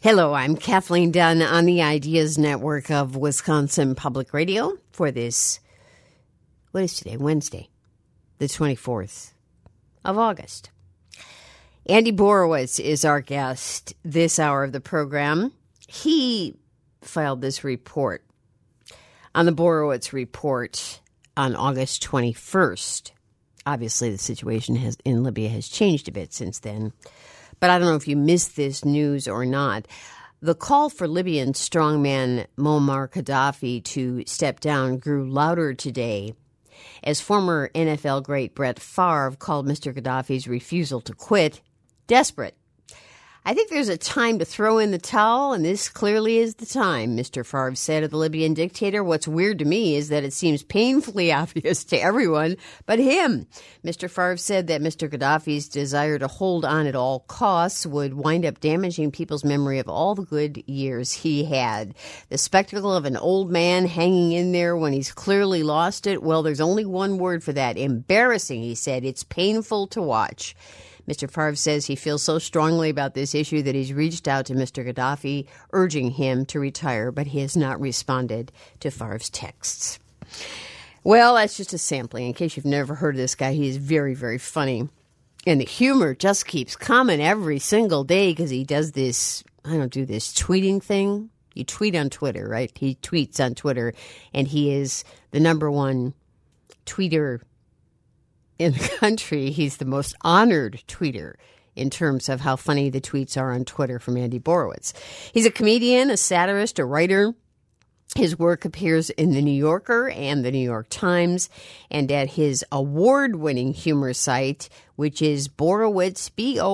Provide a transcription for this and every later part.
Hello, I'm Kathleen Dunn on the Ideas Network of Wisconsin Public Radio for this, what is today? Wednesday, the 24th of August. Andy Borowitz is our guest this hour of the program. He filed this report on the Borowitz Report on August 21st. Obviously, the situation in Libya has changed a bit since then. But I don't know if you missed this news or not. The call for Libyan strongman Muammar Gaddafi to step down grew louder today as former NFL great Brett Favre called Mr. Gaddafi's refusal to quit desperate. I think there's a time to throw in the towel, and this clearly is the time, Mr. Favre said of the Libyan dictator. What's weird to me is that it seems painfully obvious to everyone but him. Mr. Favre said that Mr. Gaddafi's desire to hold on at all costs would wind up damaging people's memory of all the good years he had. The spectacle of an old man hanging in there when he's clearly lost it, well, there's only one word for that. Embarrassing, he said. It's painful to watch. Mr. Favre says he feels so strongly about this issue that he's reached out to Mr. Gaddafi, urging him to retire, but he has not responded to Favre's texts. Well, that's just a sampling. In case you've never heard of this guy, he is very, very funny. And the humor just keeps coming every single day because he does this, tweeting thing. You tweet on Twitter, right? He tweets on Twitter, and he is the number one tweeter in the country. He's the most honored tweeter in terms of how funny the tweets are on Twitter from Andy Borowitz. He's a comedian, a satirist, a writer. His work appears in The New Yorker and The New York Times and at his award-winning humor site, which is Borowitz,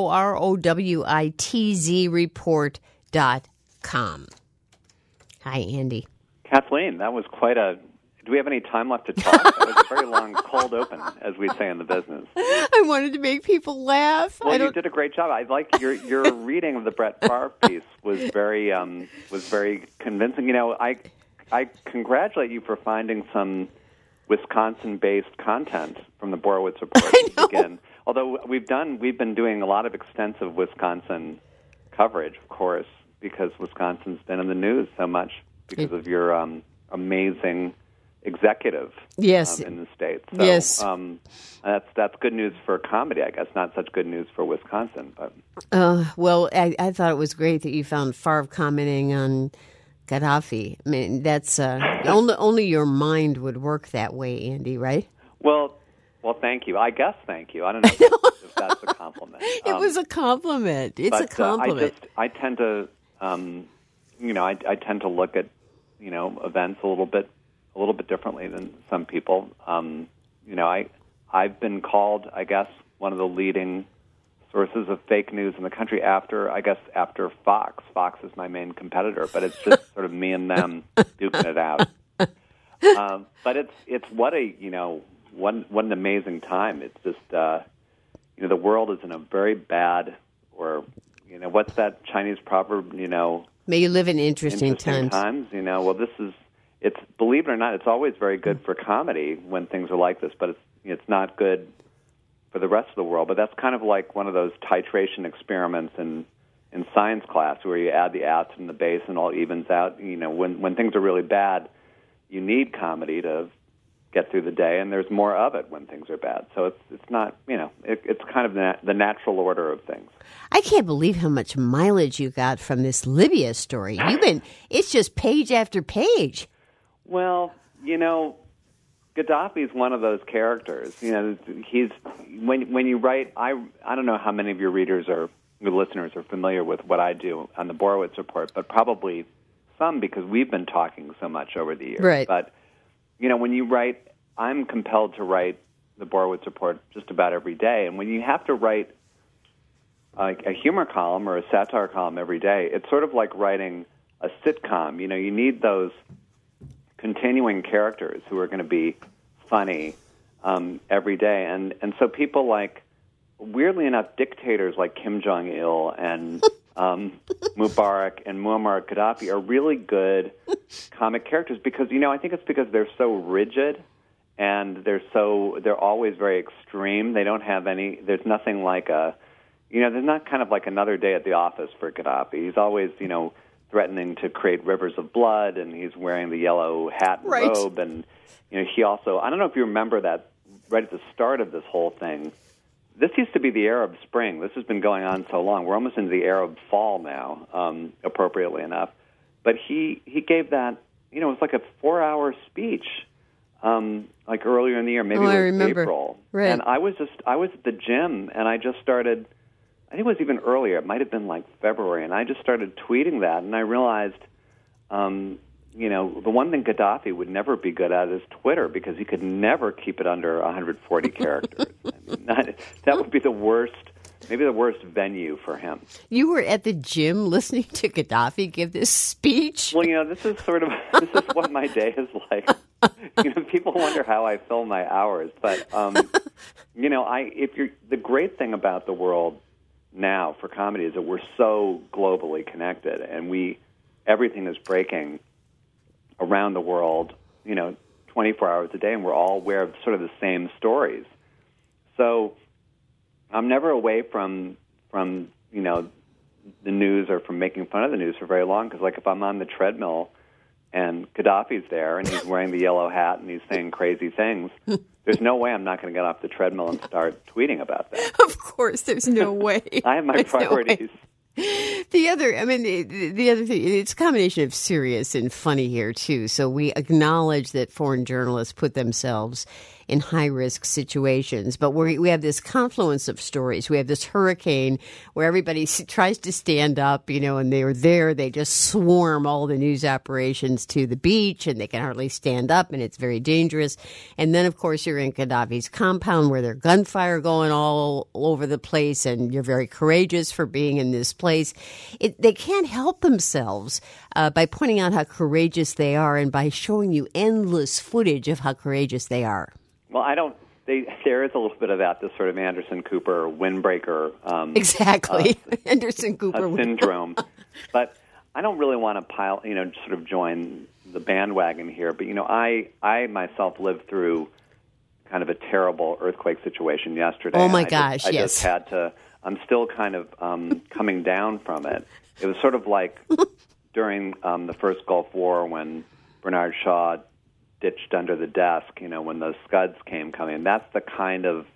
BOROWITZ report.com. Hi, Andy. Kathleen, that was quite a... Do we have any time left to talk? That was a very long cold open, as we say in the business. I wanted to make people laugh. Well, you did a great job. I like your reading of the Brett Favre piece was very convincing. You know, I congratulate you for finding some Wisconsin-based content from the Borowitz Report again. Although we've been doing a lot of extensive Wisconsin coverage, of course, because Wisconsin's been in the news so much because of your amazing executive in the state. So, yes. That's good news for comedy, I guess, not such good news for Wisconsin. But well, I thought it was great that you found Favre commenting on Gaddafi. I mean, that's only your mind would work that way, Andy, right? Well, thank you. I guess thank you. I don't know if that's a compliment. It was a compliment. It's a compliment. I tend to, I tend to look at, events a little bit differently than some people. I've been called, I guess, one of the leading sources of fake news in the country after Fox. Fox is my main competitor, but it's just sort of me and them duking it out. But it's what an amazing time. It's just the world is in a very bad, or what's that Chinese proverb? May you live in interesting times. Well, it's believe it or not, it's always very good for comedy when things are like this, but it's not good for the rest of the world. But that's kind of like one of those titration experiments in science class where you add the atoms and the base and all evens out. When things are really bad, you need comedy to get through the day, and there's more of it when things are bad. So it's not, it's kind of the natural order of things. I can't believe how much mileage you got from this Libya story. It's just page after page. Well, Gaddafi's one of those characters. He's when you write. I don't know how many of your readers or your listeners are familiar with what I do on the Borowitz Report, but probably some because we've been talking so much over the years. Right. But when you write, I'm compelled to write the Borowitz Report just about every day, and when you have to write a humor column or a satire column every day, it's sort of like writing a sitcom. You need those continuing characters who are going to be funny every day. And so people like, weirdly enough, dictators like Kim Jong-il and Mubarak and Muammar Gaddafi are really good comic characters because, I think it's because they're so rigid and they're always very extreme. They don't have there's nothing like a there's not kind of like another day at the office for Gaddafi. He's always, threatening to create rivers of blood, and he's wearing the yellow hat and Right. robe. And, he also, I don't know if you remember that right at the start of this whole thing, this used to be the Arab Spring. This has been going on so long. We're almost into the Arab Fall now, appropriately enough. But he gave that, it was like a 4-hour speech, like earlier in the year, maybe I it was remember. April. Right. And I was at the gym, and I just started, I think it was even earlier. It might have been like February, and I just started tweeting that, and I realized, the one thing Gaddafi would never be good at is Twitter, because he could never keep it under 140 characters. I mean, that would be the worst, maybe the worst venue for him. You were at the gym listening to Gaddafi give this speech? Well, this is what my day is like. People wonder how I fill my hours, but the great thing about the world now for comedy is that we're so globally connected, and everything is breaking around the world, 24 hours a day, and we're all aware of sort of the same stories. So I'm never away from the news or from making fun of the news for very long, because like if I'm on the treadmill and Gaddafi's there and he's wearing the yellow hat and he's saying crazy things, there's no way I'm not going to get off the treadmill and start tweeting about that. Of course, there's no way. I have my There's priorities. No way. The other thing, it's a combination of serious and funny here, too. So we acknowledge that foreign journalists put themselves in high-risk situations. But we have this confluence of stories. We have this hurricane where everybody tries to stand up, and they're there. They just swarm all the news operations to the beach, and they can hardly stand up, and it's very dangerous. And then, of course, you're in Gaddafi's compound where there's gunfire going all over the place, and you're very courageous for being in this place. They can't help themselves by pointing out how courageous they are and by showing you endless footage of how courageous they are. Well, there is a little bit of that, this sort of Anderson Cooper windbreaker exactly. Anderson Cooper syndrome. But I don't really want to sort of join the bandwagon here. But, I myself lived through kind of a terrible earthquake situation yesterday. Oh, my gosh, I yes. just had to, I'm still kind of coming down from it. It was sort of like during the first Gulf War when Bernard Shaw ditched under the desk, when those Scuds came coming. That's the kind of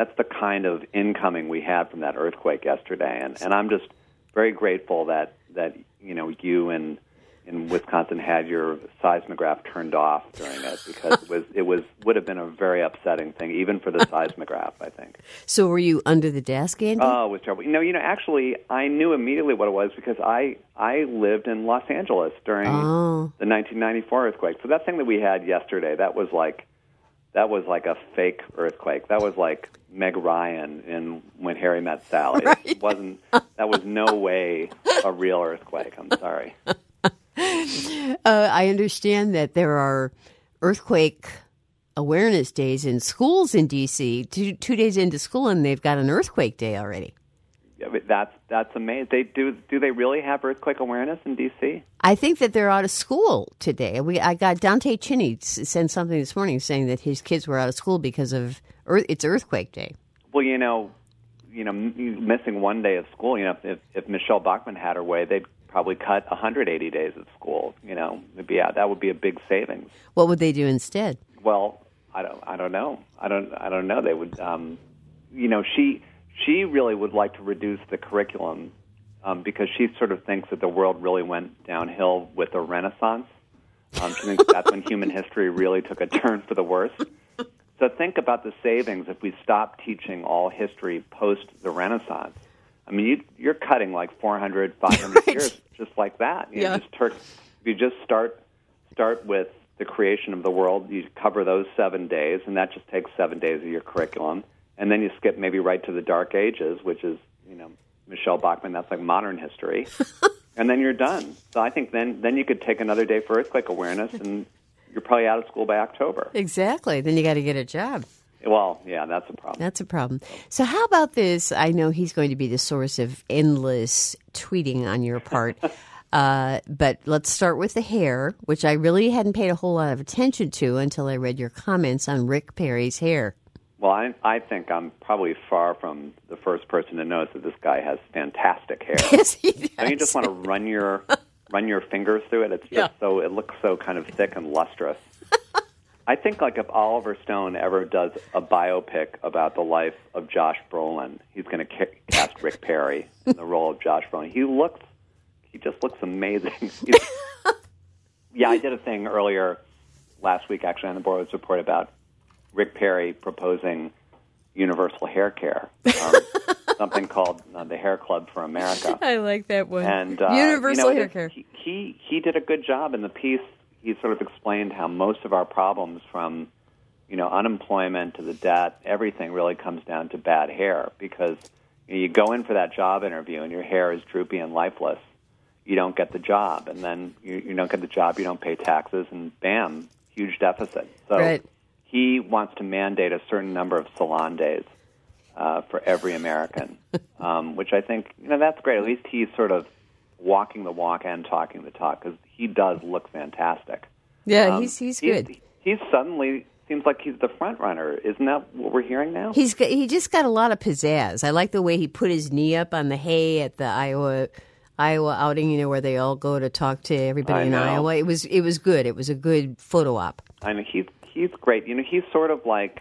incoming we had from that earthquake yesterday, and I'm just very grateful that you in Wisconsin had your seismograph turned off during it, because it would have been a very upsetting thing, even for the seismograph, I think. So were you under the desk, Andy? Oh, it was terrible. Actually, I knew immediately what it was, because I lived in Los Angeles during the 1994 earthquake. So that thing that we had yesterday, that was like a fake earthquake. That was like Meg Ryan in When Harry Met Sally. Right. It wasn't. That was no way a real earthquake. I'm sorry. I understand that there are earthquake awareness days in schools in D.C. 2 days into school, and they've got an earthquake day already. Yeah, but that's amazing. Do they really have earthquake awareness in D.C.? I think that they're out of school today. I got Dante Chinney sent something this morning saying that his kids were out of school because of it's earthquake day. Well, missing one day of school. If Michelle Bachmann had her way, they'd probably cut 180 days of school. That would be a big savings. What would they do instead? Well, I don't know. I don't know. They would. She really would like to reduce the curriculum because she sort of thinks that the world really went downhill with the Renaissance. She thinks that's when human history really took a turn for the worse. So think about the savings if we stop teaching all history post the Renaissance. I mean, you're cutting like 400, 500 Right. years just like that. Yeah. If you just start with the creation of the world, you cover those 7 days, and that just takes 7 days of your curriculum. And then you skip maybe right to the Dark Ages, which is, Michelle Bachmann, that's like modern history. And then you're done. So I think then you could take another day for earthquake awareness, and you're probably out of school by October. Exactly. Then you got to get a job. Well, yeah, that's a problem. That's a problem. So how about this? I know he's going to be the source of endless tweeting on your part. But let's start with the hair, which I really hadn't paid a whole lot of attention to until I read your comments on Rick Perry's hair. Well, I think I'm probably far from the first person to notice that this guy has fantastic hair. Yes, he does. Don't you just want to run your fingers through it? It's just so it looks so kind of thick and lustrous. I think like if Oliver Stone ever does a biopic about the life of Josh Brolin, he's going to cast Rick Perry in the role of Josh Brolin. He just looks amazing. Yeah, I did a thing earlier last week actually on the Borowitz Report about Rick Perry proposing universal hair care, something called the Hair Club for America. I like that one. And universal hair care. He did a good job in the piece. He sort of explained how most of our problems, from unemployment to the debt, everything really comes down to bad hair. Because you go in for that job interview and your hair is droopy and lifeless, you don't get the job, and then you don't get the job, you don't pay taxes, and bam, huge deficit. So. Right. He wants to mandate a certain number of salon days for every American, which I think, that's great. At least he's sort of walking the walk and talking the talk, because he does look fantastic. Yeah, he's good. He's suddenly seems like he's the front runner. Isn't that what we're hearing now? He just got a lot of pizzazz. I like the way he put his knee up on the hay at the Iowa outing, where they all go to talk to everybody in Iowa. It was good. It was a good photo op. I know he's great. He's sort of like,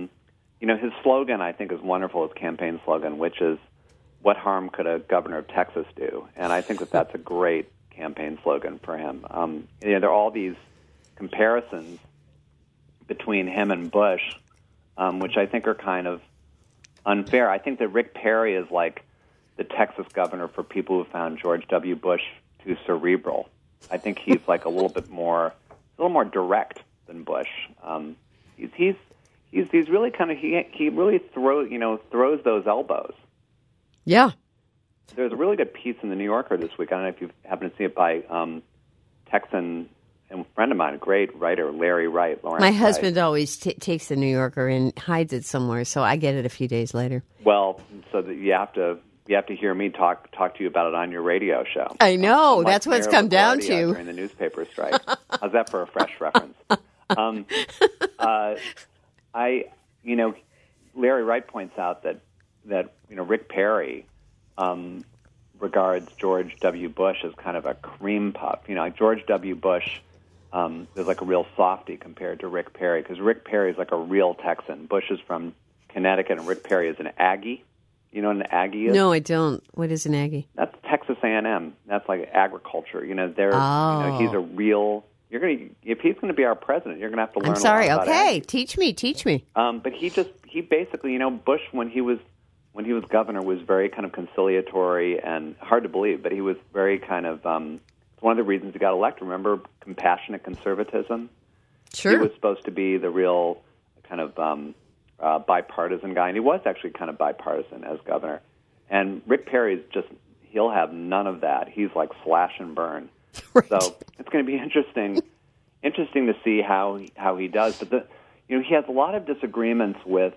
his slogan, I think, is wonderful, his campaign slogan, which is, what harm could a governor of Texas do? And I think that that's a great campaign slogan for him. There are all these comparisons between him and Bush, which I think are kind of unfair. I think that Rick Perry is like the Texas governor for people who found George W. Bush too cerebral. I think he's like a little more direct than Bush. He's really kind of he really throws those elbows. Yeah. There's a really good piece in the New Yorker this week. I don't know if you happen to see it, by Texan and friend of mine, a great writer, Larry Wright. My husband always takes the New Yorker and hides it somewhere, so I get it a few days later. Well, so that you have to hear me talk to you about it on your radio show. I know. That's what it's come down to. During the newspaper strike. How's that for a fresh reference? Larry Wright points out that Rick Perry regards George W. Bush as kind of a cream puff. Like George W. Bush is like a real softie compared to Rick Perry, because Rick Perry is like a real Texan. Bush is from Connecticut, and Rick Perry is an Aggie. You know what an Aggie is? No, I don't. What is an Aggie? That's Texas A&M. That's like agriculture. He's a real. If he's going to be our president, you're going to have to learn. I'm sorry. A lot Okay, about teach me. But he basically, Bush when he was governor was very kind of conciliatory and hard to believe, but he was very kind of. It's one of the reasons he got elected. Remember, compassionate conservatism. Sure. He was supposed to be the real kind of bipartisan guy, and he was actually kind of bipartisan as governor. And Rick Perry's he'll have none of that. He's like slash and burn. Right. So it's going to be interesting to see how he does. But he has a lot of disagreements with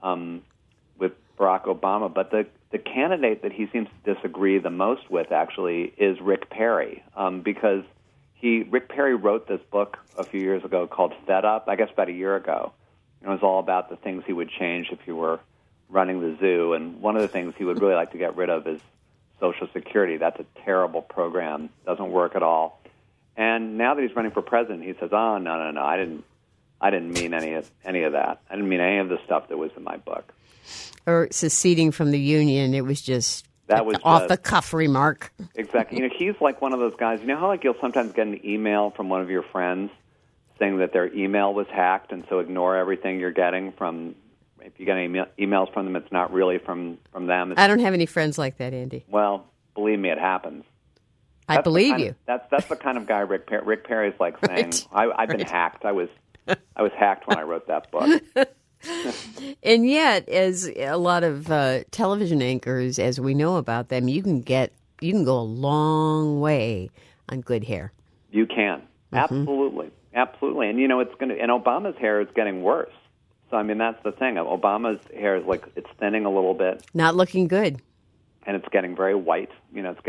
Barack Obama. But the candidate that he seems to disagree the most with actually is Rick Perry, because Rick Perry wrote this book a few years ago called Fed Up. I guess about a year ago. It was all about the things he would change if he were running the zoo. And one of the things he would really like to get rid of is Social Security. That's a terrible program. Doesn't work at all. And now that he's running for president, he says, "Oh, no, I didn't mean any of that. I didn't mean any of the stuff that was in my book." Or seceding from the Union. It was just off the cuff remark. Exactly. He's like one of those guys. You know how you'll sometimes get an email from one of your friends saying that their email was hacked, and so ignore everything you're getting from. If you get any emails from them, it's not really from them. I don't have any friends like that, Andy. Well, believe me, it happens. I believe you. That's the kind of guy Rick Perry's like saying. Right. I've been hacked. I was hacked when I wrote that book. And yet, as a lot of television anchors, as we know about them, you can go a long way on good hair. You can. Absolutely. And and Obama's hair is getting worse. So, that's the thing. Obama's hair is it's thinning a little bit. Not looking good. And it's getting very white.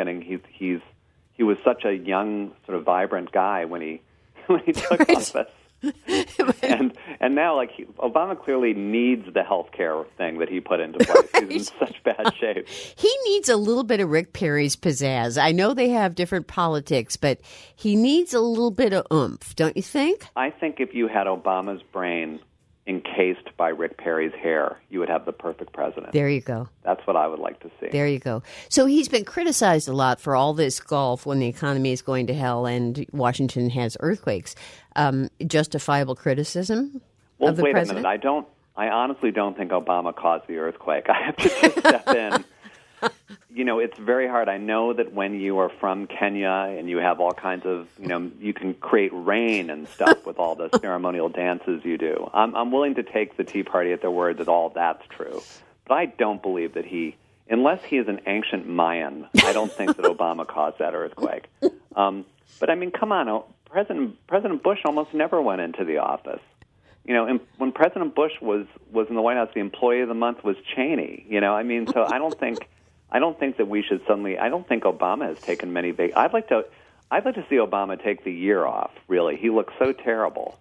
He was such a young, sort of vibrant guy when he took office. and now, like, Obama clearly needs the health care thing that he put into place. He's in such bad shape. He needs a little bit of Rick Perry's pizzazz. I know they have different politics, but he needs a little bit of oomph, don't you think? I think if you had Obama's brain encased by Rick Perry's hair, you would have the perfect president. There you go. That's what I would like to see. There you go. So he's been criticized a lot for all this golf when the economy is going to hell and Washington has earthquakes. Justifiable criticism of the wait president? a minute. I honestly don't think Obama caused the earthquake. I have to just step in. You know, it's very hard. I know that when you are from Kenya and you have all kinds of, you can create rain and stuff with all the ceremonial dances you do. I'm willing to take the Tea Party at their word that all that's true. But I don't believe that unless he is an ancient Mayan, I don't think that Obama caused that earthquake. But I mean, come on, President Bush almost never went into the office. When President Bush was in the White House, the Employee of the Month was Cheney. So I don't think that we should suddenly. I don't think Obama has taken many. I'd like to see Obama take the year off. Really, he looks so terrible.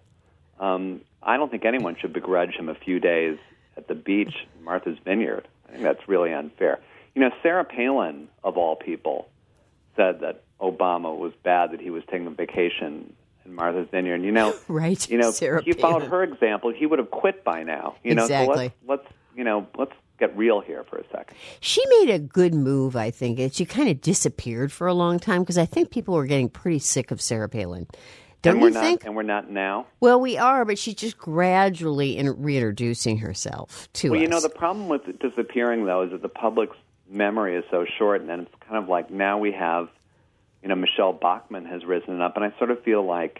I don't think anyone should begrudge him a few days at the beach, Martha's Vineyard. I think that's really unfair. Sarah Palin, of all people, said that Obama was bad that he was taking a vacation in Martha's Vineyard. Right? Sarah he followed her example, he would have quit by now. Exactly. So let's get real here for a second. She made a good move, I think. She kind of disappeared for a long time because I think people were getting pretty sick of Sarah Palin. Don't you think? And we're not now? Well, we are, but she's just gradually reintroducing herself to us. Well, the problem with disappearing, though, is that the public's memory is so short, and then it's kind of like now we have, Michelle Bachmann has risen up, and I sort of feel like,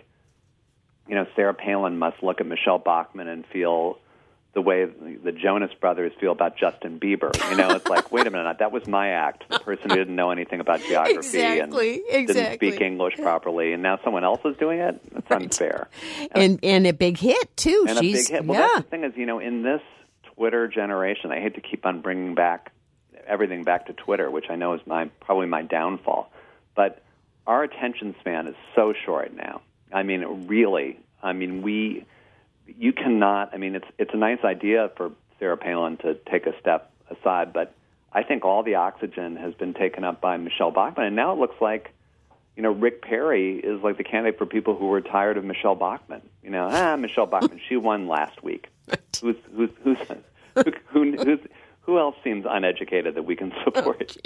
Sarah Palin must look at Michelle Bachmann and feel the way the Jonas Brothers feel about Justin Bieber. It's like, wait a minute, that was my act. The person who didn't know anything about geography and didn't speak English properly, and now someone else is doing it? That's unfair. And a big hit, too. And a big hit. Well, that's the thing is, in this Twitter generation, I hate to keep on bringing everything back to Twitter, which I know is probably my downfall, but our attention span is so short now. I mean, really. I mean, you cannot. I mean, it's a nice idea for Sarah Palin to take a step aside, but I think all the oxygen has been taken up by Michelle Bachmann, and now it looks like, Rick Perry is like the candidate for people who were tired of Michelle Bachmann. Michelle Bachmann, she won last week. Who else seems uneducated that we can support?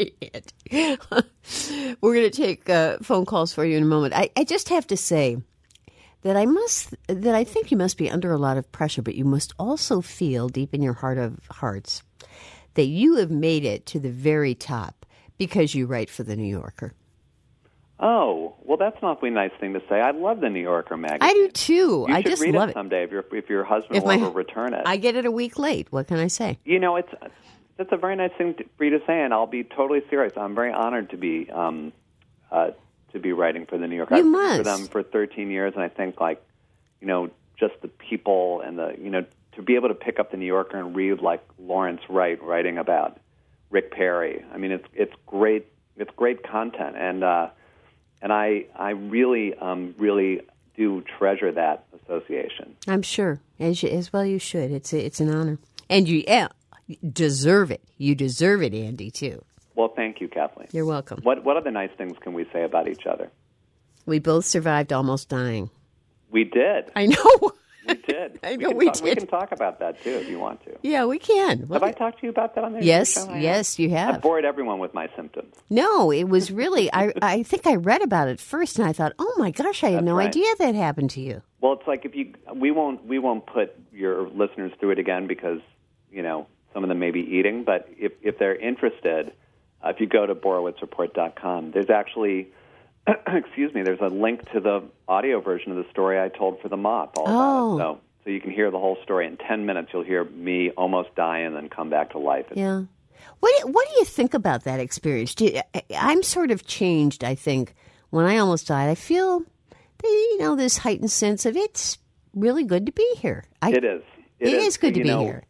We're going to take phone calls for you in a moment. I just have to say that I think you must be under a lot of pressure, but you must also feel deep in your heart of hearts that you have made it to the very top because you write for The New Yorker. Oh, well, that's an awfully nice thing to say. I love the New Yorker magazine. I do, too. I just read love it someday if your husband will ever return it. I get it a week late. What can I say? That's a very nice thing for you to say, and I'll be totally serious. I'm very honored to be writing for the New Yorker. You I've must. written for them for 13 years, and I think, just the people and to be able to pick up the New Yorker and read like Lawrence Wright writing about Rick Perry. I mean, it's great. It's great content, and I really do treasure that association. I'm sure, as well you should. It's an honor, and you deserve it. You deserve it, Andy, too. Well, thank you, Kathleen. You're welcome. What other nice things can we say about each other? We both survived almost dying. We did. I know. We did. I know we did. We can talk about that, too, if you want to. Yeah, we can. Have I talked to you about that on the Yes, show? yes, you have. I bored everyone with my symptoms. No, it was really, I think I read about it first, and I thought, oh, my gosh, I had no idea that happened to you. Well, it's like we won't put your listeners through it again because, some of them may be eating, but if they're interested, if you go to BorowitzReport.com, there's actually, there's a link to the audio version of the story I told for the Mop all about it. So you can hear the whole story. In 10 minutes, you'll hear me almost die and then come back to life. Yeah. What do you think about that experience? I'm sort of changed, I think. When I almost died, I feel, this heightened sense of it's really good to be here. It is. It is good to be here.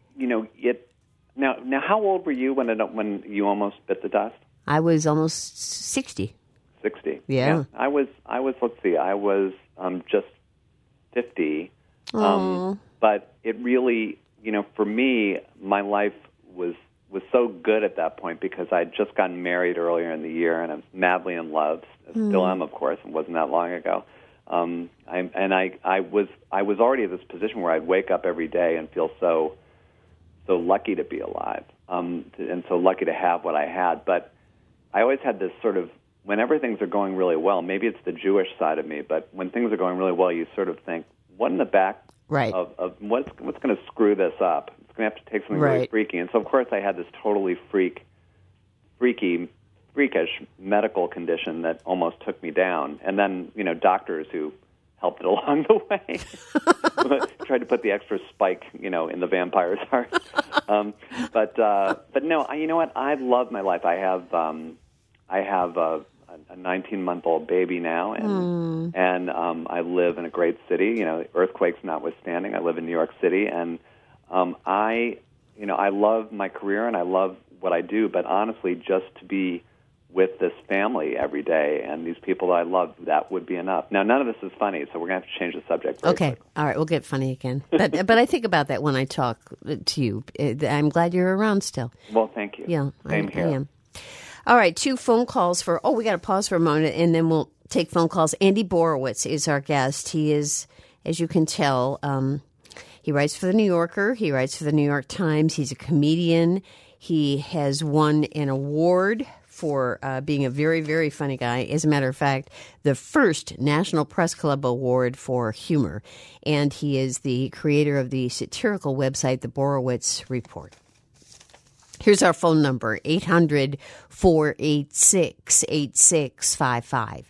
Now, how old were you when you almost bit the dust? I was almost 60. 60. Yeah. I was. Let's see. I was just 50. But it really, for me, my life was so good at that point because I'd just gotten married earlier in the year, and I was madly in love. Still am, of course. It wasn't that long ago. I was already at this position where I'd wake up every day and feel so lucky to be alive, and so lucky to have what I had. But I always had this sort of, whenever things are going really well, maybe it's the Jewish side of me, but when things are going really well, you sort of think, what in the back of what's going to screw this up? It's going to have to take something really freaky. And so, of course, I had this totally freakish medical condition that almost took me down. And then, doctors who helped it along the way tried to put the extra spike, in the vampire's heart. But no, you know what? I love my life. I have a 19-month-old baby now, and I live in a great city. Earthquakes notwithstanding, I live in New York City, and I love my career and I love what I do. But honestly, just to be with this family every day and these people that I love, that would be enough. Now, none of this is funny, so we're going to have to change the subject very quickly. All right, we'll get funny again. But I think about that when I talk to you. I'm glad you're around still. Well, thank you. Yeah, Same here. I am. All right, 2 phone calls we got to pause for a moment, and then we'll take phone calls. Andy Borowitz is our guest. He is, as you can tell, he writes for The New Yorker. He writes for The New York Times. He's a comedian. He has won an award for being a very, very funny guy. As a matter of fact, the first National Press Club Award for humor. And he is the creator of the satirical website, The Borowitz Report. Here's our phone number, 800-486-8655,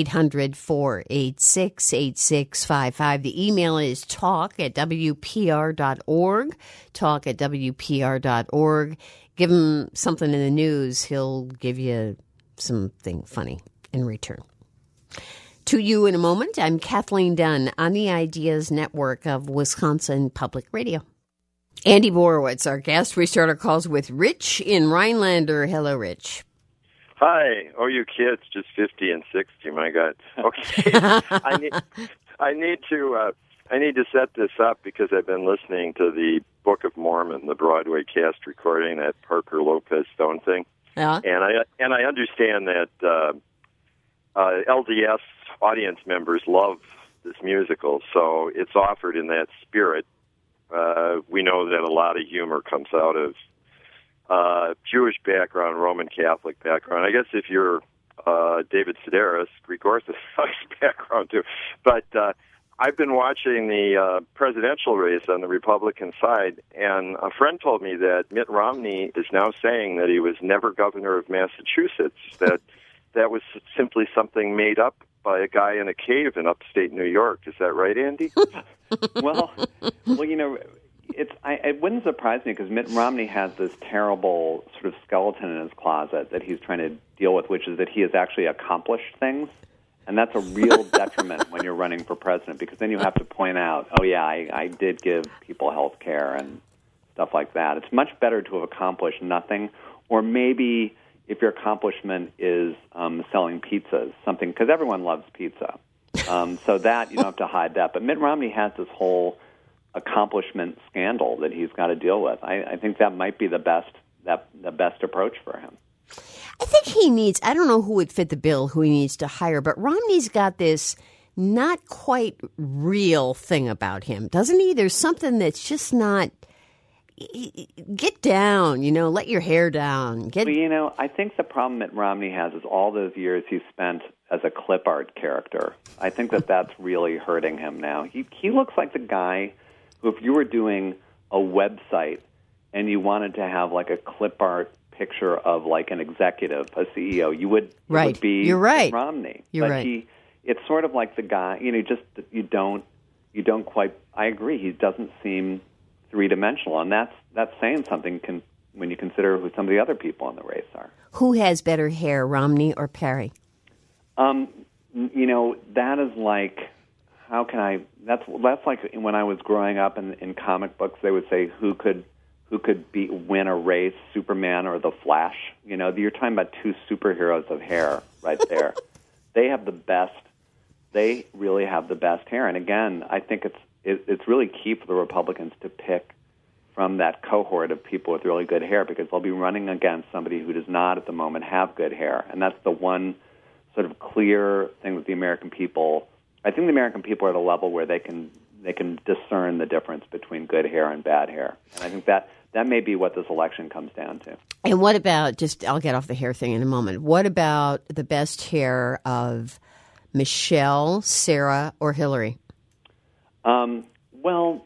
800-486-8655. The email is talk@wpr.org, talk@wpr.org. Give him something in the news, he'll give you something funny in return. To you in a moment, I'm Kathleen Dunn on the Ideas Network of Wisconsin Public Radio. Andy Borowitz, our guest. We start our calls with Rich in Rhinelander. Hello, Rich. Hi. Oh, you kids, just 50 and 60. My God. Okay. I need to set this up because I've been listening to the Book of Mormon, the Broadway cast recording, that Parker Lopez Stone thing. Yeah. And I understand that LDS audience members love this musical, so it's offered in that spirit. We know that a lot of humor comes out of Jewish background, Roman Catholic background. I guess if you're David Sedaris, Greek Orthodox background too. But I've been watching the presidential race on the Republican side, and a friend told me that Mitt Romney is now saying that he was never governor of Massachusetts, that was simply something made up by a guy in a cave in upstate New York. Is that right, Andy? Well, it wouldn't surprise me because Mitt Romney has this terrible sort of skeleton in his closet that he's trying to deal with, which is that he has actually accomplished things. And that's a real detriment when you're running for president, because then you have to point out, oh, yeah, I did give people health care and stuff like that. It's much better to have accomplished nothing, or maybe if your accomplishment is selling pizzas, something, because everyone loves pizza. So that, you don't have to hide that. But Mitt Romney has this whole accomplishment scandal that he's got to deal with. I think that might be the best approach for him. I think he needs, I don't know who would fit the bill, who he needs to hire, but Romney's got this not quite real thing about him, doesn't he? There's something that's just not, get down, let your hair down. Well, I think the problem that Romney has is all those years he spent as a clip art character. I think that's really hurting him now. He looks like the guy who, if you were doing a website and you wanted to have like a clip art picture of like an executive, a CEO, it would be You're right. Romney. You're but right. It's sort of like the guy, you don't quite, I agree, he doesn't seem three-dimensional, and that's saying something when you consider who some of the other people in the race are. Who has better hair, Romney or Perry? That is like, how can I, that's like when I was growing up in comic books, they would say who could win a race, Superman or the Flash. You're talking about two superheroes of hair right there. They have the best they really have the best hair. And again, I think it's really key for the Republicans to pick from that cohort of people with really good hair, because they'll be running against somebody who does not at the moment have good hair. And that's the one sort of clear thing with the American people. I think the American people are at a level where they can discern the difference between good hair and bad hair. And I think that may be what this election comes down to. And what about, I'll get off the hair thing in a moment, what about the best hair of Michelle, Sarah, or Hillary? Well,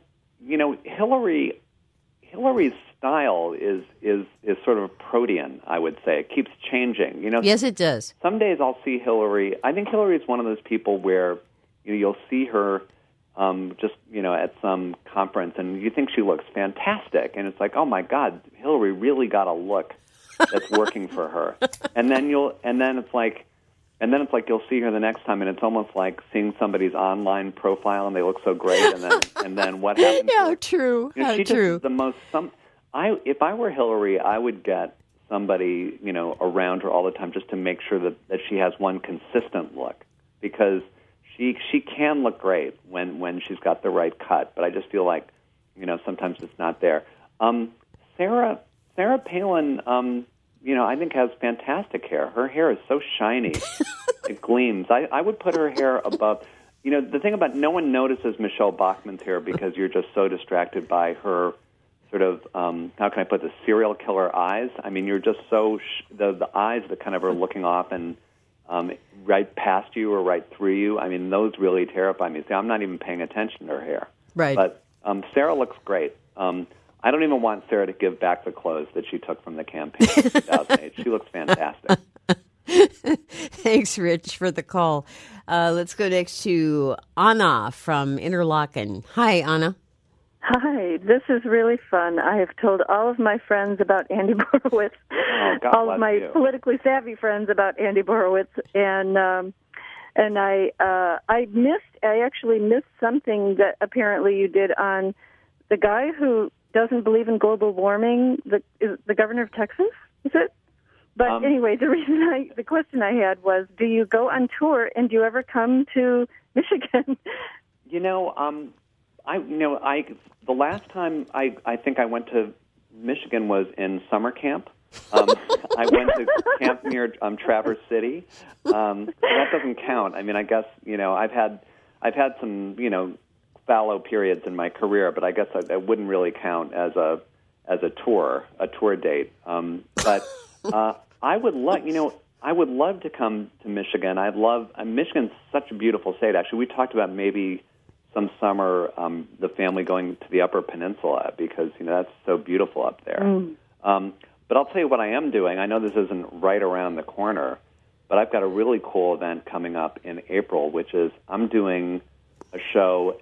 Hillary's style is sort of protean, I would say. It keeps changing. Yes, it does. Some days I'll see Hillary. I think Hillary is one of those people where you'll see her at some conference, and you think she looks fantastic, and it's like, oh my God, Hillary really got a look that's working for her. And then it's like you'll see her the next time, and it's almost like seeing somebody's online profile, and they look so great, and then what happens? Yeah, true. She true. Just the most. If I were Hillary, I would get somebody around her all the time just to make sure that she has one consistent look, because she can look great when she's got the right cut, but I just feel like sometimes it's not there. Sarah Palin, I think has fantastic hair. Her hair is so shiny, it gleams. I would put her hair above. The thing about no one notices Michelle Bachmann's hair because you're just so distracted by her sort of how can I put this, serial killer eyes. I mean, you're just so the eyes that kind of are looking off and right past you or right through you. I mean, those really terrify me. See, I'm not even paying attention to her hair. Right. But Sarah looks great. I don't even want Sarah to give back the clothes that she took from the campaign in 2008. She looks fantastic. Thanks, Rich, for the call. Let's go next to Anna from Interlaken. Hi, Anna. Hi, this is really fun. I have told all of my friends about Andy Borowitz, all of my politically savvy friends about Andy Borowitz, and I actually missed something that apparently you did on the guy who doesn't believe in global warming, the governor of Texas, is it? But anyway, the question I had was, do you go on tour, and do you ever come to Michigan? The last time I think I went to Michigan was in summer camp. I went to camp near Traverse City. That doesn't count. I mean, I guess I've had some fallow periods in my career, but I guess that wouldn't really count as a tour date. But I would love to come to Michigan. Michigan's such a beautiful state. Actually, we talked about maybe some summer the family going to the Upper Peninsula because that's so beautiful up there. But I'll tell you what I am doing. I know this isn't right around the corner, but I've got a really cool event coming up in April, which is I'm doing a show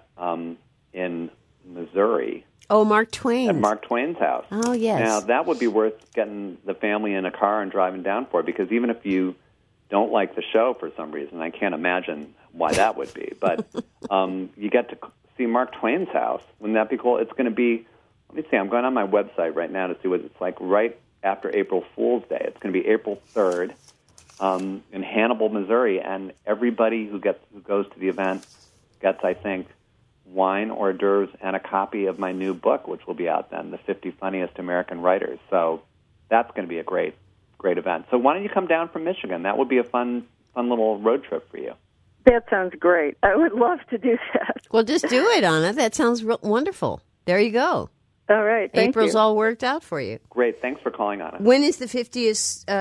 in Missouri. Oh, Mark Twain. At Mark Twain's house. Oh, yes. Now, that would be worth getting the family in a car and driving down for, because even if you don't like the show for some reason, I can't imagine why that would be, but you get to see Mark Twain's house. Wouldn't that be cool? It's going to be, let me see, I'm going on my website right now to see what it's like right after April Fool's Day. It's going to be April 3rd in Hannibal, Missouri, and everybody who goes to the event gets, I think, wine, hors d'oeuvres, and a copy of my new book, which will be out then, The 50 Funniest American Writers. So that's going to be a great event. So why don't you come down from Michigan? That would be a fun little road trip for you. That sounds great. I would love to do that. Well, just do it, Anna. That sounds wonderful. There you go. All right. Thank April's you. all worked out for you. Great. Thanks for calling, Anna. When is the 50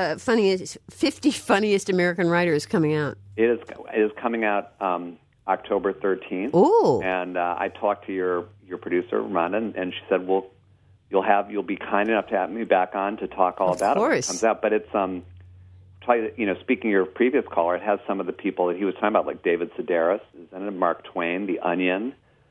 funniest American writers coming out? It is coming out October 13th. Ooh. And I talked to your producer, Rhonda, and she said, "Well, you'll be kind enough to have me back on to talk all about it when it comes out." But it's speaking of your previous caller, it has some of the people that he was talking about, like David Sedaris, and Mark Twain, The Onion.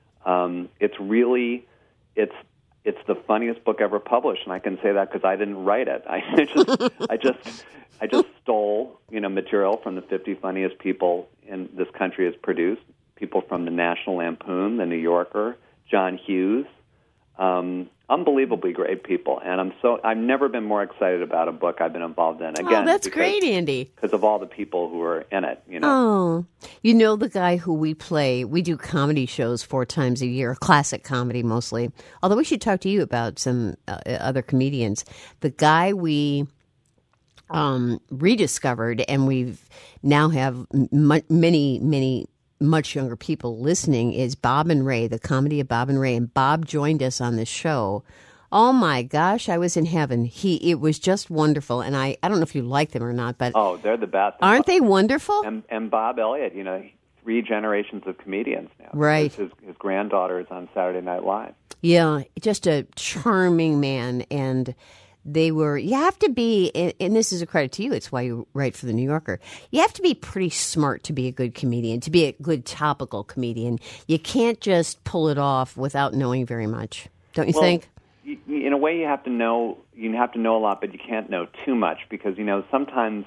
It's the funniest book ever published, and I can say that because I didn't write it. I just stole material from the 50 funniest people in this country has produced. People from the National Lampoon, the New Yorker, John Hughes. Unbelievably great people, and I've never been more excited about a book I've been involved in. Again, that's great, Andy. Because of all the people who are in it, Oh, You know the guy who we do comedy shows 4 times a year, classic comedy mostly. Although we should talk to you about some other comedians. The guy we rediscovered, and we've now have many much younger people listening, is Bob and Ray, the comedy of Bob and Ray. And Bob joined us on this show. Oh my gosh, I was in heaven. It was just wonderful, and I don't know if you like them or not, but they're the best. Aren't they wonderful? And Bob Elliott, 3 generations of comedians now. Right. His granddaughter is on Saturday Night Live. Yeah, just a charming man, and you have to be, and this is a credit to you, it's why you write for The New Yorker, you have to be pretty smart to be a good comedian, to be a good topical comedian. You can't just pull it off without knowing very much, don't you think? In a way, you have to know a lot, but you can't know too much because sometimes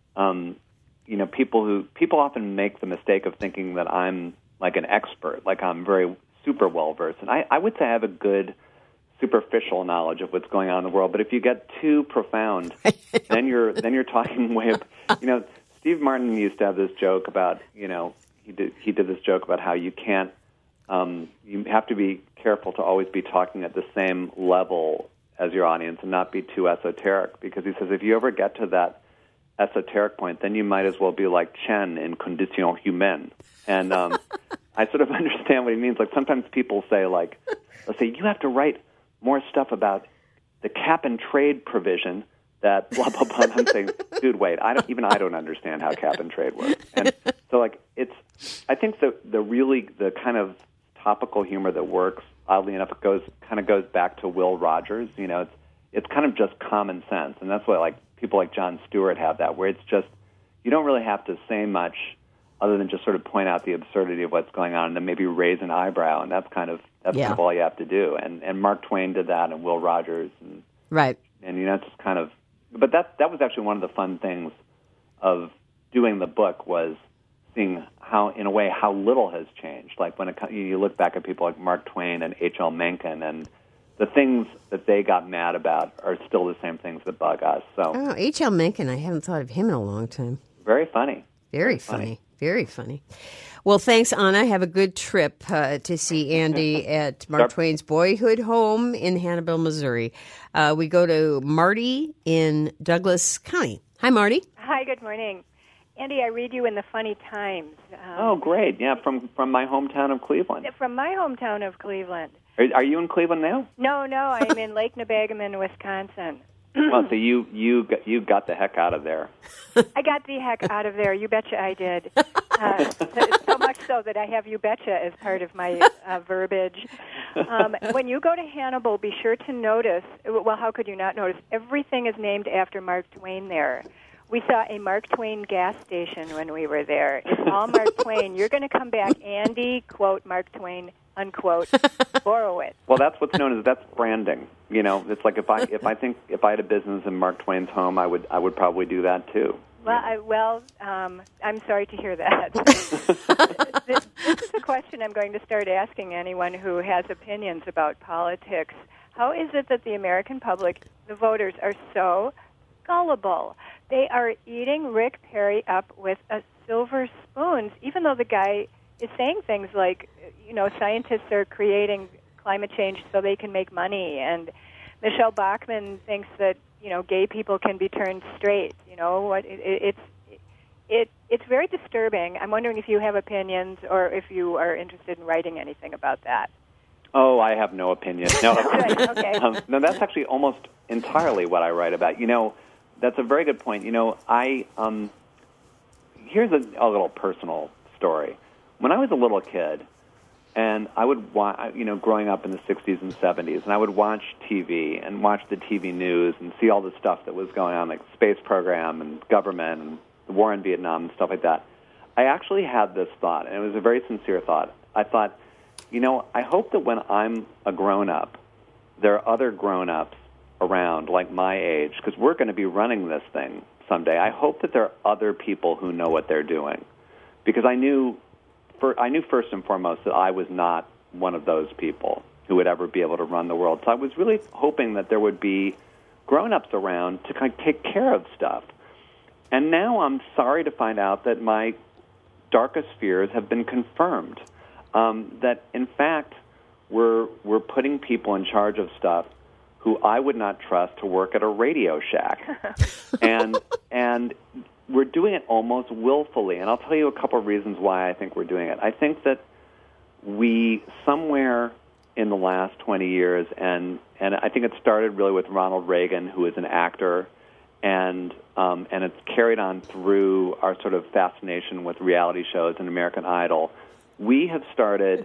people often make the mistake of thinking that I'm like an expert, like I'm very super well versed, and I would say I have a good superficial knowledge of what's going on in the world. But if you get too profound, then you're talking way up. Steve Martin used to have this joke about he did this joke about how you can't. You have to be careful to always be talking at the same level as your audience and not be too esoteric, because he says if you ever get to that esoteric point, then you might as well be like Chen in Conditions Humaines. And I sort of understand what he means. Like sometimes people say, let's say you have to write more stuff about the cap and trade provision that blah blah blah. And I'm saying, dude, wait, I don't understand how cap and trade works. And so I think the kind of topical humor that works, oddly enough, it goes back to Will Rogers. It's kind of just common sense, and that's why people like Jon Stewart have that, where it's just you don't really have to say much other than just sort of point out the absurdity of what's going on, and then maybe raise an eyebrow, and that's kind of all you have to do. And Mark Twain did that, and Will Rogers, and right, and it's just kind of. But that was actually one of the fun things of doing the book was seeing how little has changed. Like when you look back at people like Mark Twain and H.L. Mencken, and the things that they got mad about are still the same things that bug us. So, H.L. Mencken, I haven't thought of him in a long time. Very funny. Very funny. Very funny. Well, thanks, Anna. Have a good trip to see Andy at Mark Twain's boyhood home in Hannibal, Missouri. We go to Marty in Douglas County. Hi, Marty. Hi, good morning. Andy, I read you in the Funny Times. Oh, great. Yeah, from my hometown of Cleveland. From my hometown of Cleveland. Are you in Cleveland now? No, I'm in Lake Nebagamon, Wisconsin. Well, so you got the heck out of there. I got the heck out of there. You betcha I did. So much so that I have you betcha as part of my verbiage. When you go to Hannibal, be sure to notice, well, how could you not notice? Everything is named after Mark Twain there. We saw a Mark Twain gas station when we were there. It's all Mark Twain. You're going to come back, Andy, quote, Mark Twain, unquote, Borowitz. Well, that's what's known as that's branding. It's like if I had a business in Mark Twain's home, I would probably do that too. Well, I'm sorry to hear that. This is a question I'm going to start asking anyone who has opinions about politics. How is it that the American public, the voters, are so gullible? They are eating Rick Perry up with a silver spoon, even though the guy is saying things like, scientists are creating climate change so they can make money, and Michelle Bachmann thinks that, gay people can be turned straight. It's very disturbing. I'm wondering if you have opinions or if you are interested in writing anything about that. Oh, I have no opinion. No, okay. No, that's actually almost entirely what I write about. That's a very good point. Here's a little personal story. When I was a little kid, and I would growing up in the 60s and 70s, and I would watch TV and watch the TV news and see all the stuff that was going on, like space program and government and the war in Vietnam and stuff like that. I actually had this thought, and it was a very sincere thought. I thought, I hope that when I'm a grown-up, there are other grown-ups around like my age, because we're going to be running this thing someday. I hope that there are other people who know what they're doing, because I knew first and foremost that I was not one of those people who would ever be able to run the world. So I was really hoping that there would be grown-ups around to kind of take care of stuff. And now I'm sorry to find out that my darkest fears have been confirmed. That, in fact, we're putting people in charge of stuff who I would not trust to work at a Radio Shack. and we're doing it almost willfully. And I'll tell you a couple of reasons why I think we're doing it. I think that we, somewhere in the last 20 years, and I think it started really with Ronald Reagan, who is an actor, and it's carried on through our sort of fascination with reality shows and American Idol. We have started,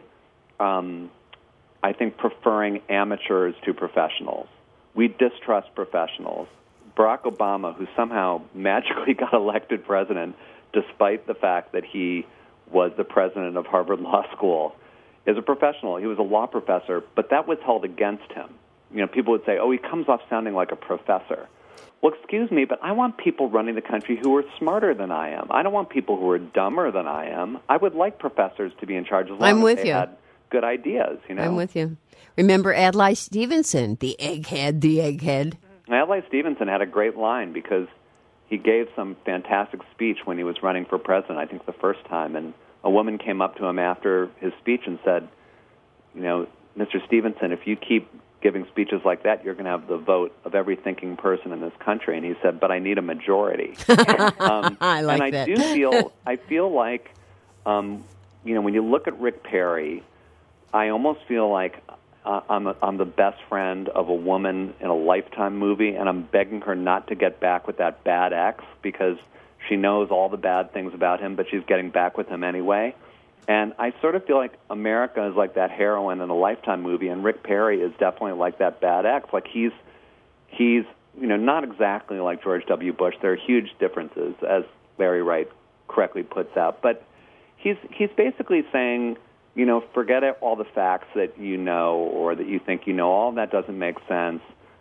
I think, preferring amateurs to professionals. We distrust professionals. Barack Obama, who somehow magically got elected president despite the fact that he was the president of Harvard Law School, is a professional. He was a law professor, but that was held against him. You know, people would say, oh, he comes off sounding like a professor. Well, excuse me, but I want people running the country who are smarter than I am. I don't want people who are dumber than I am. I would like professors to be in charge as long as they had good ideas, you know. I'm with you. Remember Adlai Stevenson, the egghead. Adlai Stevenson had a great line because he gave some fantastic speech when he was running for president, I think the first time, and a woman came up to him after his speech and said, you know, Mr. Stevenson, if you keep giving speeches like that, you're going to have the vote of every thinking person in this country. And he said, but I need a majority. I like and that. I feel like, you know, when you look at Rick Perry, I almost feel like I'm the best friend of a woman in a Lifetime movie, and I'm begging her not to get back with that bad ex because she knows all the bad things about him, but she's getting back with him anyway. And I sort of feel like America is like that heroine in a Lifetime movie, and Rick Perry is definitely like that bad ex. Like he's you know, not exactly like George W. Bush. There are huge differences, as Larry Wright correctly puts out. But he's basically saying, you know, forget all the facts that you know or that you think you know. All that doesn't make sense.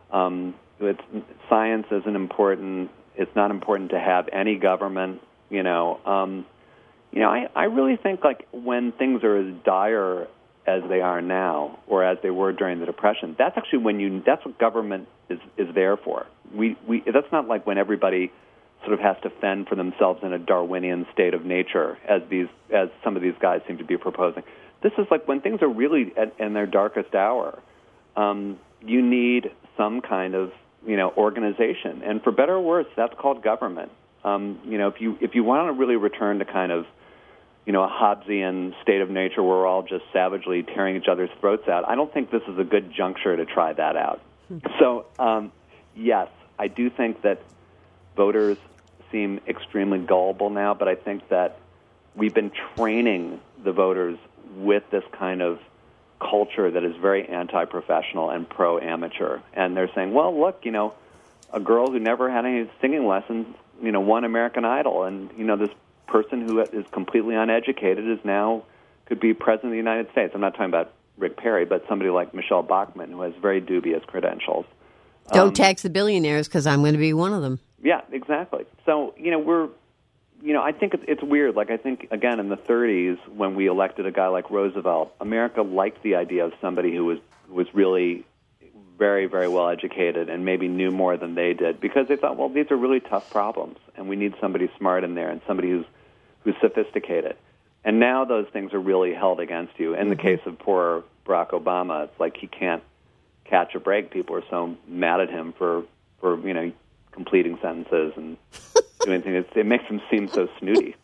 Science isn't important. It's not important to have any government, you know. You know, I really think, like, when things are as dire as they are now, or as they were during the Depression, that's actually that's what government is there for. That's not like when everybody sort of has to fend for themselves in a Darwinian state of nature, as some of these guys seem to be proposing. This is like when things are really in their darkest hour. You need some kind of, you know, organization, and for better or worse, that's called government. You know, if you want to really return to kind of, you know, a Hobbesian state of nature where we're all just savagely tearing each other's throats out, I don't think this is a good juncture to try that out. So, yes, I do think that voters seem extremely gullible now, but I think that we've been training the voters with this kind of culture that is very anti-professional and pro-amateur. And they're saying, well, look, you know, a girl who never had any singing lessons, you know, won American Idol, and, you know, this person who is completely uneducated could be president of the United States. I'm not talking about Rick Perry, but somebody like Michelle Bachmann, who has very dubious credentials. Don't tax the billionaires because I'm going to be one of them. Yeah, exactly. So, you know, I think it's weird. Like, I think, again, in the 30s, when we elected a guy like Roosevelt, America liked the idea of somebody who was really very, very well educated and maybe knew more than they did, because they thought, well, these are really tough problems, and we need somebody smart in there and somebody who's sophisticated. And now those things are really held against you. In the case of poor Barack Obama, it's like he can't catch a break. People are so mad at him for you know, completing sentences and doing things. It makes him seem so snooty.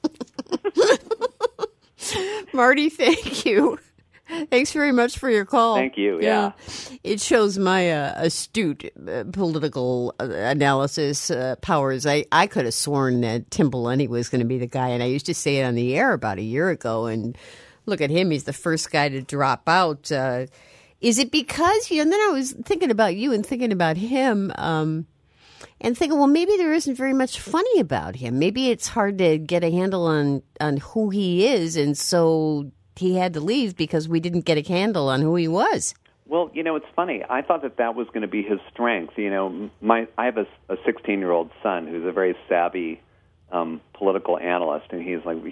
Marty, thank you. Thanks very much for your call. Thank you, yeah. It shows my astute political analysis powers. I could have sworn that Tim Bellini was going to be the guy, and I used to say it on the air about a year ago, and look at him. He's the first guy to drop out. Is it because, you know, and then I was thinking about you and thinking about him and thinking, well, maybe there isn't very much funny about him. Maybe it's hard to get a handle on who he is, and so he had to leave because we didn't get a handle on who he was. Well, you know, it's funny. I thought that was going to be his strength. You know, I have a 16-year-old son who's a very savvy political analyst, and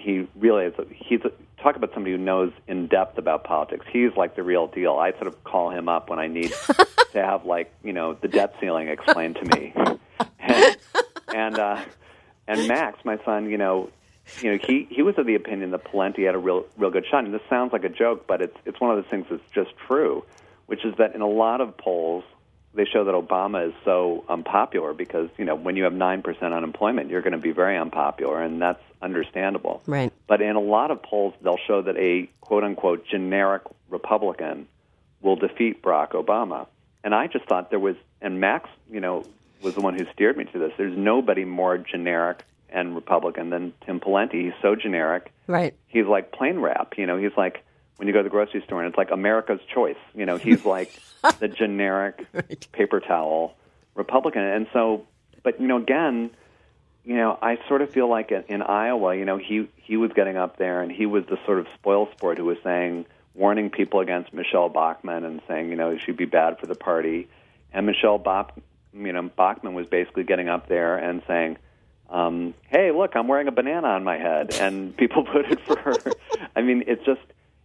talk about somebody who knows in depth about politics. He's like the real deal. I sort of call him up when I need to have, like, you know, the debt ceiling explained to me. And Max, my son, you know, he was of the opinion that Pawlenty had a real good shot. And this sounds like a joke, but it's one of those things that's just true, which is that in a lot of polls, they show that Obama is so unpopular because, when you have 9% unemployment, you're going to be very unpopular, and that's understandable. Right. But in a lot of polls, they'll show that a quote-unquote generic Republican will defeat Barack Obama. And I just thought there was, and Max, was the one who steered me to this, there's nobody more generic and Republican than Tim Pawlenty. He's so generic. Right. He's like plain rap. He's like, when you go to the grocery store and it's like America's choice. He's like the generic paper towel Republican. And so, but, again, I sort of feel like in Iowa, he was getting up there and he was the sort of spoilsport who was warning people against Michelle Bachmann and saying, she'd be bad for the party. And Michelle Bachmann was basically getting up there and saying, hey, look, I'm wearing a banana on my head. And people voted for her. I mean, it's just,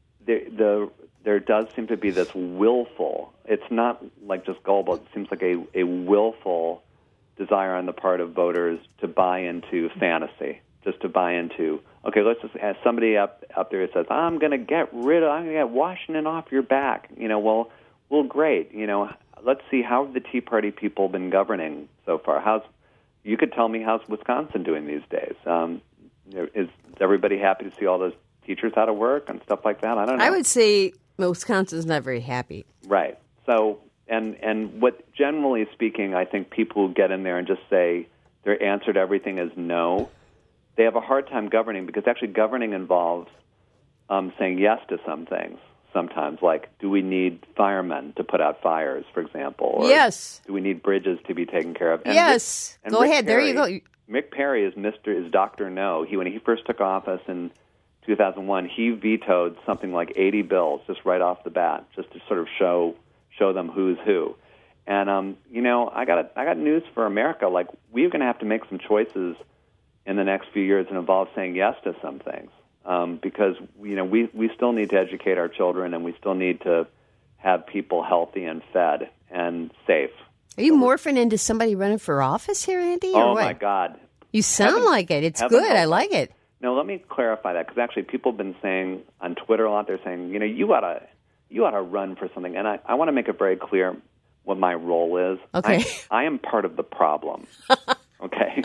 there does seem to be this willful, it's not like just gullible, it seems like a willful desire on the part of voters to buy into fantasy, just to buy into, okay, let's just have somebody up there who says, I'm going to get Washington off your back. Well, great. Let's see, how have the Tea Party people been governing so far? You could tell me, how's Wisconsin doing these days? Is everybody happy to see all those teachers out of work and stuff like that? I don't know. I would say Wisconsin's not very happy. Right. So, and what, generally speaking, I think people who get in there and just say their answer to everything is no, they have a hard time governing, because actually governing involves saying yes to some things sometimes, like, do we need firemen to put out fires, for example? Or yes. Do we need bridges to be taken care of? And yes. Go ahead. Perry, there you go. Mick Perry is Dr. No. When he first took office in 2001, he vetoed something like 80 bills just right off the bat, just to sort of show them who's who. And I got news for America. Like, we're going to have to make some choices in the next few years that involve saying yes to some things, because we still need to educate our children, and we still need to have people healthy and fed and safe. Are you morphing into somebody running for office here, Andy? Or oh what? My God! You sound like it. It's good. I like it. No, let me clarify that, because actually people have been saying on Twitter a lot, they're saying, you ought to run for something. And I want to make it very clear what my role is. Okay. I am part of the problem. Okay?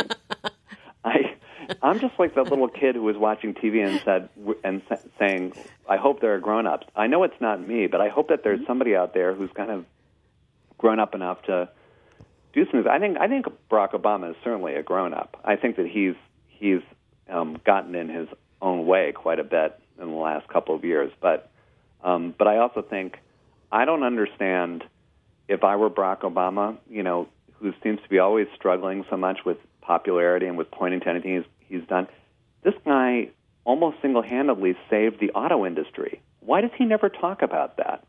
I'm just like that little kid who was watching TV saying, I hope there are grown-ups. I know it's not me, but I hope that there's somebody out there who's kind of grown up enough to do something. I think Barack Obama is certainly a grown-up. I think that he's gotten in his own way quite a bit in the last couple of years. But I also think, I don't understand, if I were Barack Obama, who seems to be always struggling so much with popularity and with pointing to anything he's done, this guy almost single-handedly saved the auto industry. Why does he never talk about that?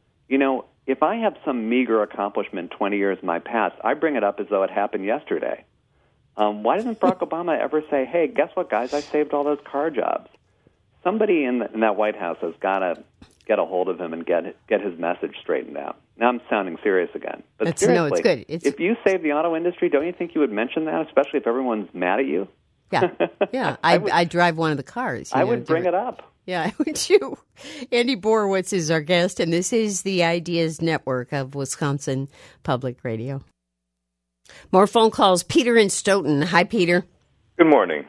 If I have some meager accomplishment 20 years in my past, I bring it up as though it happened yesterday. Why doesn't Barack Obama ever say, hey, guess what, guys, I saved all those car jobs? Somebody in that White House has got to get a hold of him and get his message straightened out. Now I'm sounding serious again. But seriously, no, it's good. If you save the auto industry, don't you think you would mention that, especially if everyone's mad at you? Yeah. I drive one of the cars. I would bring it up. Yeah, I would too. Andy Borowitz is our guest, and this is the Ideas Network of Wisconsin Public Radio. More phone calls. Peter in Stoughton. Hi, Peter. Good morning.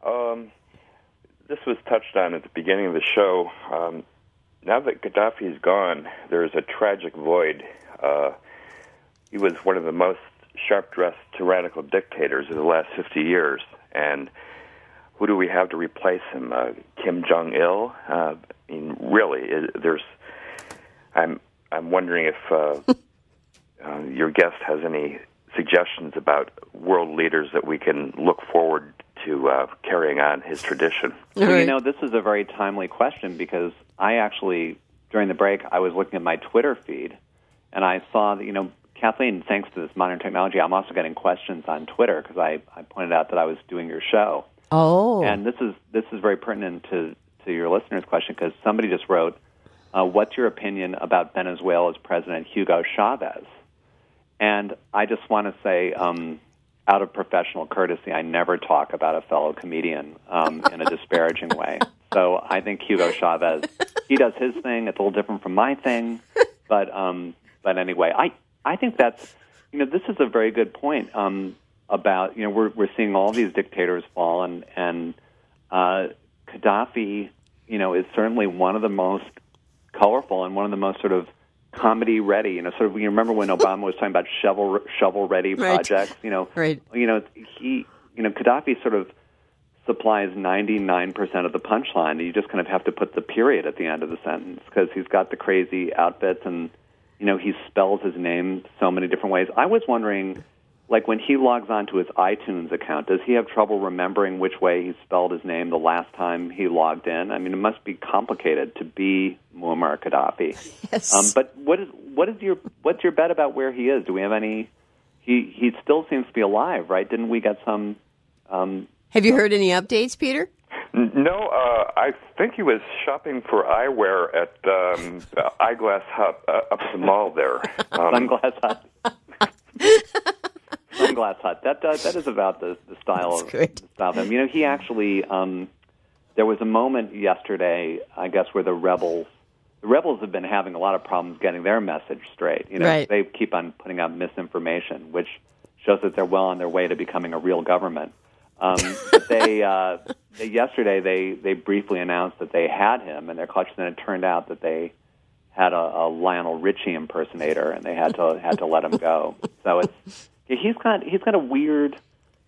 This was touched on at the beginning of the show. Now that Gaddafi's gone, there is a tragic void. He was one of the most sharp-dressed tyrannical dictators of the last 50 years. And who do we have to replace him? Kim Jong-il? Really, I'm wondering if your guest has any suggestions about world leaders that we can look forward to carrying on his tradition. Well, this is a very timely question, because I actually, during the break, I was looking at my Twitter feed, and I saw that, Kathleen, thanks to this modern technology, I'm also getting questions on Twitter, because I pointed out that I was doing your show. Oh. And this is very pertinent to your listener's question, because somebody just wrote, what's your opinion about Venezuela's President Hugo Chavez? And I just want to say, out of professional courtesy, I never talk about a fellow comedian in a disparaging way. So I think Hugo Chavez, he does his thing. It's a little different from my thing, but anyway, I think that's, this is a very good point about, we're seeing all these dictators fall, and Gaddafi, is certainly one of the most colorful and one of the most sort of comedy ready, you remember when Obama was talking about shovel ready projects, right. Gaddafi sort of supplies 99% of the punchline. You just kind of have to put the period at the end of the sentence because he's got the crazy outfits and, he spells his name so many different ways. I was wondering, like when he logs onto his iTunes account, does he have trouble remembering which way he spelled his name the last time he logged in? I mean, it must be complicated to be Muammar Gaddafi. Yes. But what's your bet about where he is? Do we have any? He still seems to be alive, right? Didn't we get some? Have you heard any updates, Peter? No, I think he was shopping for eyewear at Eyeglass Hut up at the mall there. Sunglass Hut. Sunglass Hut. That is about the style of him. He actually. There was a moment yesterday, I guess, where the rebels have been having a lot of problems getting their message straight. Right. They keep on putting out misinformation, which shows that they're well on their way to becoming a real government. But yesterday they briefly announced that they had him in their clutch, and then it turned out that they had a Lionel Richie impersonator, and they had to let him go. So he's got a weird,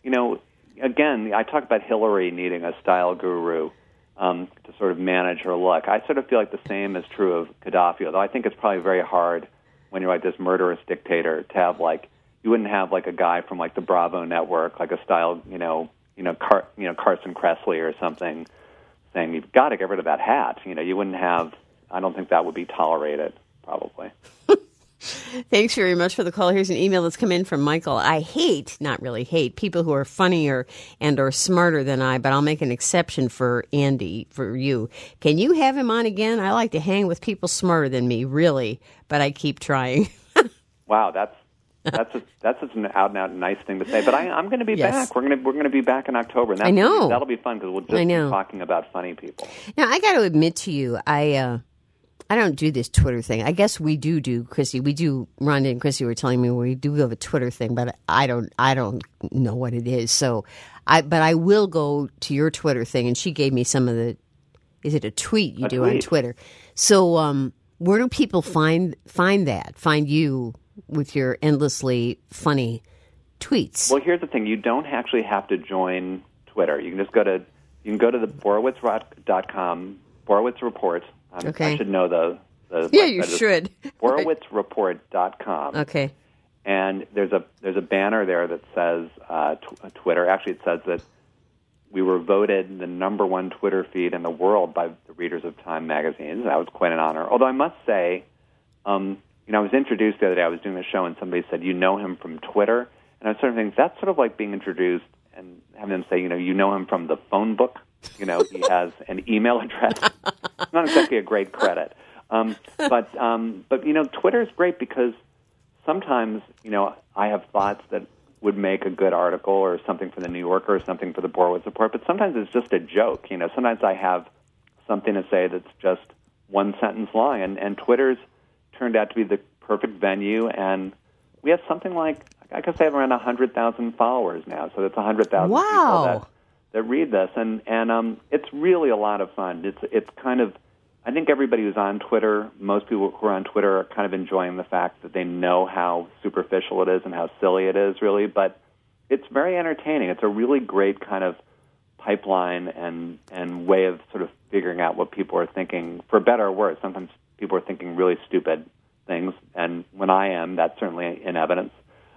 again, I talk about Hillary needing a style guru to sort of manage her look. I sort of feel like the same is true of Gaddafi, although I think it's probably very hard when you're like this murderous dictator to have you wouldn't have like a guy from like the Bravo network, like a style, Carson Kressley or something saying you've got to get rid of that hat. You wouldn't have, I don't think that would be tolerated, probably. Thanks very much for the call. Here's an email that's come in from Michael. I not really hate, people who are funnier and or smarter than I, but I'll make an exception for Andy, for you. Can you have him on again? I like to hang with people smarter than me, really, but I keep trying. Wow, that's just an out and out nice thing to say. But I'm going to be back. We're going to be back in October. And I know that'll be fun because we'll just be talking about funny people. Now I got to admit to you, I don't do this Twitter thing. I guess we do, Chrissy. We do. Rhonda and Chrissy were telling me we do have a Twitter thing, but I don't know what it is. So, but I will go to your Twitter thing, and she gave me some of the. Is it a tweet you do on Twitter? So, where do people find that? Find you with your endlessly funny tweets? Well, here's the thing: you don't actually have to join Twitter. You can just go to the Borowitz.com, Borowitz Report. Okay. I should know the yeah, you should. BorowitzReport.com. Okay. And there's a banner there that says Twitter. Actually, it says that we were voted the #1 Twitter feed in the world by the readers of Time magazine. That was quite an honor. Although I must say, I was introduced the other day. I was doing a show, and somebody said, "You know him from Twitter," and I was sort of thinking that's sort of like being introduced and having them say, you know him from the phone book. He has an email address. Not exactly a great credit. But Twitter is great because sometimes, I have thoughts that would make a good article or something for the New Yorker or something for the Borowitz Report, but sometimes it's just a joke. Sometimes I have something to say that's just one sentence long, and Twitter's turned out to be the perfect venue, and we have something like, I guess I have around 100,000 followers now, so that's 100,000 people that read this, and it's really a lot of fun. It's kind of, I think everybody who's on Twitter, most people who are on Twitter are kind of enjoying the fact that they know how superficial it is and how silly it is, really, but it's very entertaining. It's a really great kind of pipeline and way of sort of figuring out what people are thinking, for better or worse. Sometimes people are thinking really stupid things, and when I am, that's certainly in evidence.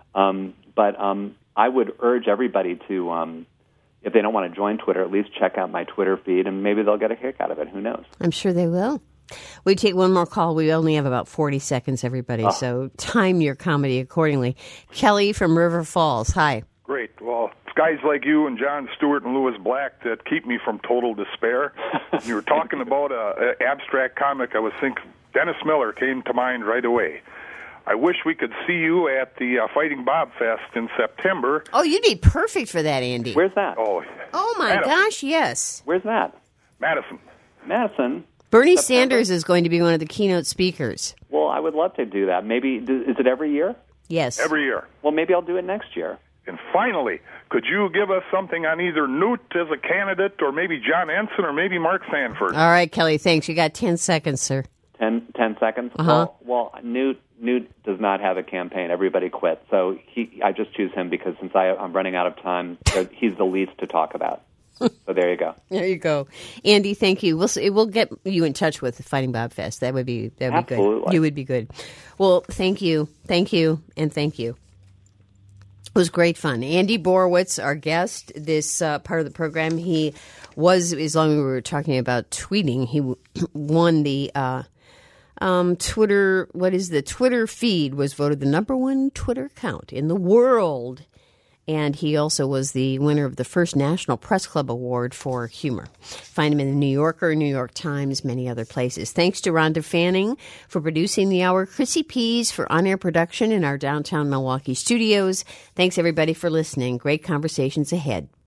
But I would urge everybody to, if they don't want to join Twitter, at least check out my Twitter feed, and maybe they'll get a kick out of it. Who knows? I'm sure they will. We take one more call. We only have about 40 seconds, everybody, so time your comedy accordingly. Kelly from River Falls. Hi. Great. Well, it's guys like you and Jon Stewart and Louis Black that keep me from total despair. You were talking about an abstract comic. I was thinking Dennis Miller came to mind right away. I wish we could see you at the Fighting Bob Fest in September. Oh, you'd be perfect for that, Andy. Where's that? Oh my gosh, yes. Where's that? Madison. Bernie Sanders is going to be one of the keynote speakers. Well, I would love to do that. Maybe, is it every year? Yes. Every year. Well, maybe I'll do it next year. And finally, could you give us something on either Newt as a candidate or maybe John Ensign or maybe Mark Sanford? All right, Kelly, thanks. You got 10 seconds, sir. 10 seconds? Uh-huh. Well, Newt does not have a campaign. Everybody quit. So I just choose him because since I'm running out of time, he's the least to talk about. So there you go. There you go. Andy, thank you. We'll get you in touch with Fighting Bob Fest. That would be Absolutely. good. You would be good. Well, thank you, and thank you. It was great fun. Andy Borowitz, our guest, this part of the program, he was, as long as we were talking about tweeting, he won the Twitter, the Twitter feed was voted the #1 Twitter account in the world. And he also was the winner of the first National Press Club Award for humor. Find him in the New Yorker, New York Times, many other places. Thanks to Rhonda Fanning for producing the hour, Chrissy Pease for on-air production in our downtown Milwaukee studios. Thanks, everybody, for listening. Great conversations ahead.